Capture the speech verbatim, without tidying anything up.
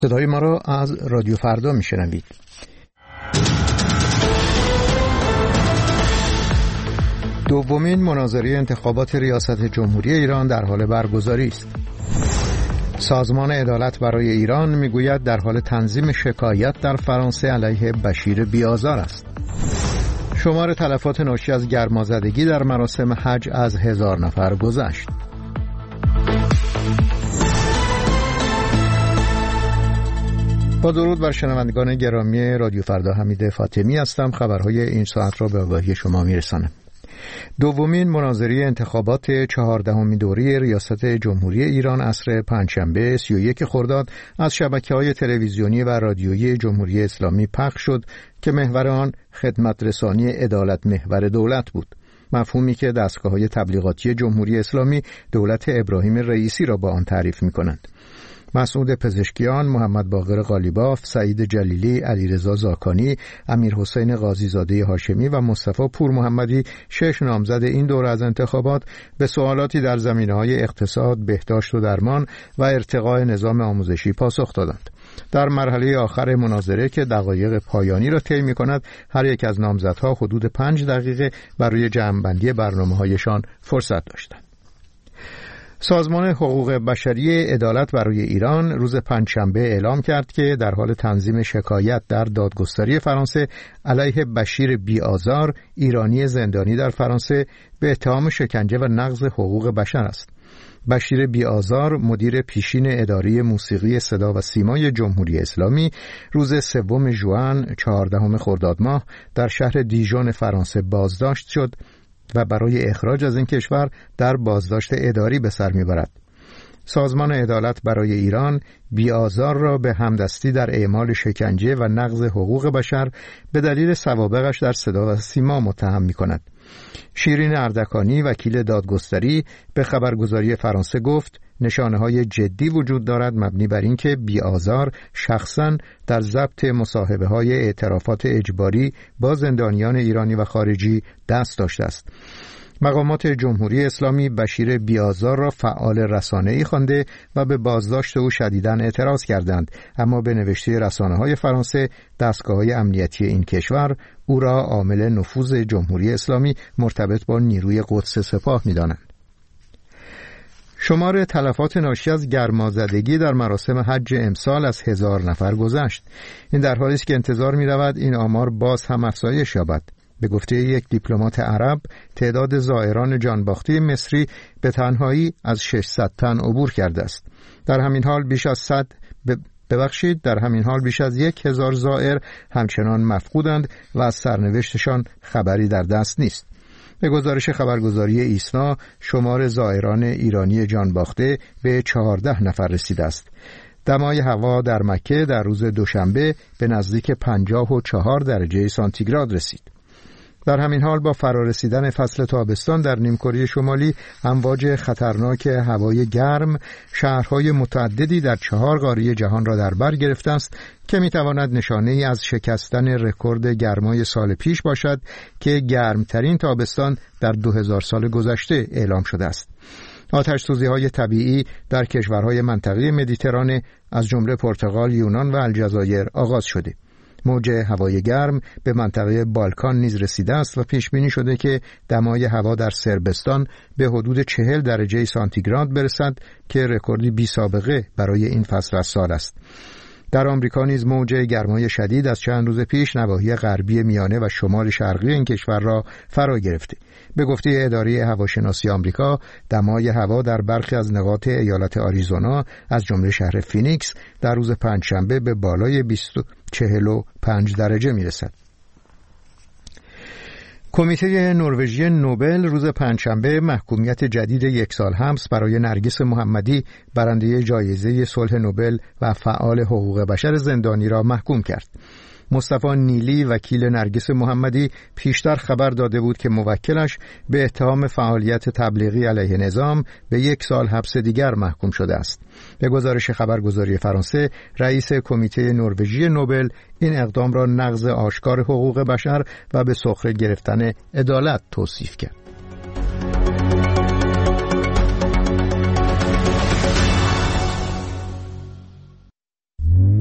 صدای ما را از رادیو فردا میشنوید. دومین مناظره انتخابات ریاست جمهوری ایران در حال برگزاری است. سازمان عدالت برای ایران میگوید در حال تنظیم شکایت در فرانسه علیه بشیر بی‌آزار است. شمار تلفات ناشی از گرمازدگی در مراسم حج از هزار نفر گذشت. با درود بر شنوندگان گرامی رادیو فردا، حمید فاطمی هستم. خبرهای این ساعت را به آگاهی شما میرسانم. دومین مناظره انتخابات چهاردهمین دوره ریاست جمهوری ایران عصر پنجشنبه سی و یک خرداد از شبکه‌های تلویزیونی و رادیویی جمهوری اسلامی پخش شد که محور آن خدمت رسانی عدالت محور دولت بود. مفهومی که دستگاه‌های تبلیغاتی جمهوری اسلامی دولت ابراهیم رئیسی را با آن تعریف می‌کنند. مسعود پزشکیان، محمد باقر قالیباف، سعید جلیلی، علیرضا زاکانی، امیرحسین قاضیزاده هاشمی و مصطفی پور محمدی، شش نامزد این دوره از انتخابات، به سوالاتی در زمینه‌های اقتصاد، بهداشت و درمان و ارتقاء نظام آموزشی پاسخ دادند. در مرحله آخر مناظره که دقایق پایانی را طی می‌کند، هر یک از نامزدها حدود پنج دقیقه برای جمع‌بندی برنامه‌هایشان فرصت داشتند. سازمان حقوق بشری عدالت برای ایران روز پنجشنبه اعلام کرد که در حال تنظیم شکایت در دادگستری فرانسه علیه بشیر بی‌آزار، ایرانی زندانی در فرانسه، به اتهام شکنجه و نقض حقوق بشر است. بشیر بی‌آزار، مدیر پیشین اداره موسیقی صدا و سیمای جمهوری اسلامی، روز سوم ژوئن چهاردهم خرداد ماه در شهر دیژون فرانسه بازداشت شد و برای اخراج از این کشور در بازداشت اداری به سر میبرد. سازمان عدالت برای ایران بی‌آزار را به همدستی در اعمال شکنجه و نقض حقوق بشر به دلیل سوابقش در صدا و سیما متهم می‌کند. شیرین اردکانی، وکیل دادگستری، به خبرگزاری فرانسه گفت نشانه‌های جدی وجود دارد مبنی بر اینکه بی‌آزار شخصاً در ضبط مصاحبه‌های اعترافات اجباری با زندانیان ایرانی و خارجی دست داشته است. مقامات جمهوری اسلامی بشیر بی‌آزار را فعال رسانه‌ای خوانده و به بازداشت او شدیداً اعتراض کردند، اما به نوشته رسانه‌های فرانسه دستگاه‌های امنیتی این کشور او را عامل نفوذ جمهوری اسلامی مرتبط با نیروی قدس سپاه می‌دانند. شمار تلفات ناشی از گرمازدگی در مراسم حج امسال از هزار نفر گذشت. این در حالی است که انتظار می‌رود این آمار باز هم افزایش یابد. به گفته یک دیپلمات عرب، تعداد زائران جانباخته مصری به تنهایی از ششصد تن عبور کرده است. در همین حال بیش از صد ب... ببخشید در همین حال بیش از یک هزار زائر همچنان مفقودند و از سرنوشتشان خبری در دست نیست. به گزارش خبرگزاری ایسنا، شمار زائران ایرانی جانباخته به چهارده نفر رسیده است. دمای هوا در مکه در روز دوشنبه به نزدیک پنجاه و چهار درجه سانتیگراد رسید. در همین حال با فرارسیدن فصل تابستان در نیمکره شمالی، امواج خطرناک هوای گرم شهرهای متعددی در چهار قاره جهان را در بر گرفته است که میتواند نشانه‌ای از شکستن رکورد گرمای سال پیش باشد که گرمترین تابستان در دو هزار سال گذشته اعلام شده است. آتش‌سوزی‌های طبیعی در کشورهای منطقه مدیترانه از جمله پرتغال، یونان و الجزایر آغاز شده. موج هوای گرم به منطقه بالکان نیز رسیده است و پیش بینی شده که دمای هوا در صربستان به حدود چهل درجه سانتیگراد برسد که رکوردی بی سابقه برای این فصل از سال است. در آمریکا نیز موج گرمای شدید از چند روز پیش نواحی غربی میانه و شمال شرقی این کشور را فرا گرفته. به گفته اداره هواشناسی آمریکا، دمای هوا در برخی از نقاط ایالت آریزونا از جمله شهر فینیکس در روز پنجشنبه به بالای چهل و پنج درجه میرسد. کمیته نروژی نوبل روز پنجشنبه محکومیت جدید یک سال حبس برای نرگس محمدی، برنده جایزه صلح نوبل و فعال حقوق بشر زندانی را محکوم کرد. مصطفی نیلی، وکیل نرگس محمدی، پیشتر خبر داده بود که موکلش به اتهام فعالیت تبلیغی علیه نظام به یک سال حبس دیگر محکوم شده است. به گزارش خبرگزاری فرانسه، رئیس کمیته نروژی نوبل این اقدام را نقض آشکار حقوق بشر و به سخره گرفتن عدالت توصیف کرد.